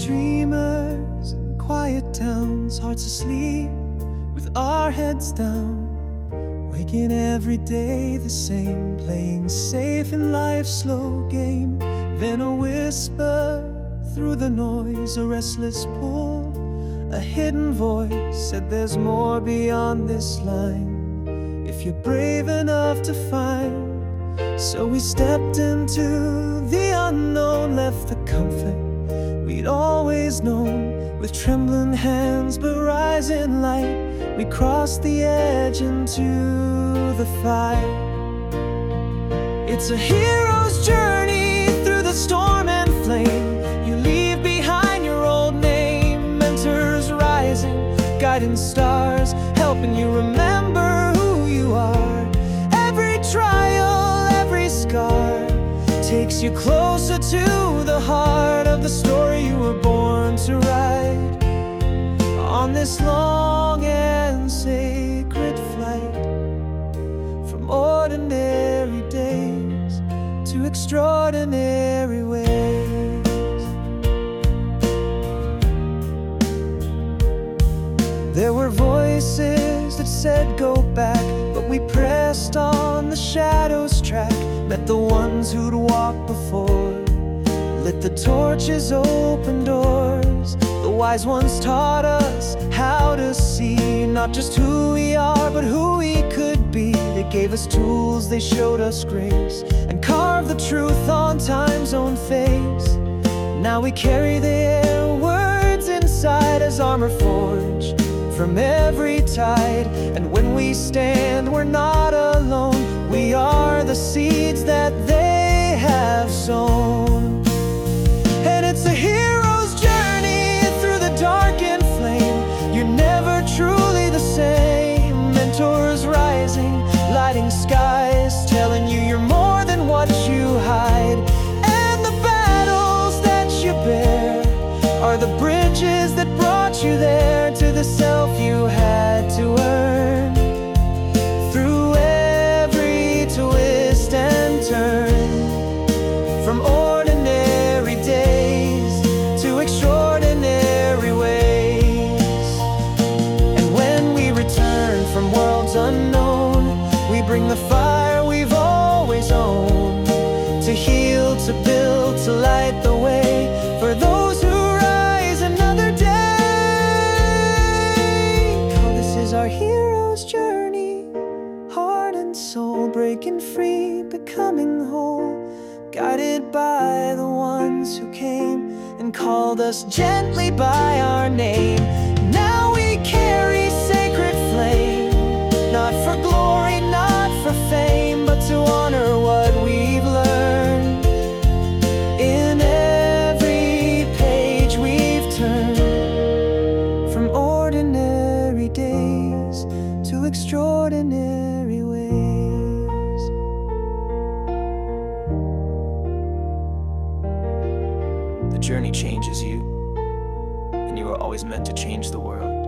dreamers in quiet towns, hearts asleep with our heads down, waking every day the same, playing safe in life's slow game. Then a whisper through the noise, a restless pull, a hidden voice said there's more beyond this line, if you're brave enough to find. So we stepped into the unknown, left the comfort we'd always known, with trembling hands but rising light. We crossed the edge into the fight. It's a hero's journey through the storm and flame. You leave behind your old name, mentors rising, guiding stars, helping you remember who you are. Every trial, every scar takes you closer to the heart of the story you were born to write. On this long and sacred flight, from ordinary days to extraordinary ways. There were voices that said go back, but we pressed on the shadows track, met the ones who'd walked before, lit the torches, open doors. The wise ones taught us how to see not just who we are, but who we could be. They gave us tools, they showed us grace, and carved the truth on time's own face. Now we carry their words inside as armor forged from every tide. And when we stand, we're not alone. We are the seeds that they have sown. And it's a hero's journey through the darkened flame. You're never truly the same. Mentors rising, lighting skies, telling you you're more than what you hide. And the battles that you bear are the bridges that brought you there, to the self you had to earn. Through every twist and turn, from ordinary days to extraordinary ways. And when we return from worlds unknown, we bring the fire we've always owned, to heal, to build, to light the way for those who rise another day. Oh, this is our hero's journey, heart and soul, breaking free, becoming whole, guided by the ones who came and called us gently by our name. Now we carry sacred flame, not for glory, not for fame, but to honor what we've learned. In every page we've turned, from ordinary days to extraordinary ways. The journey changes you, and you are always meant to change the world.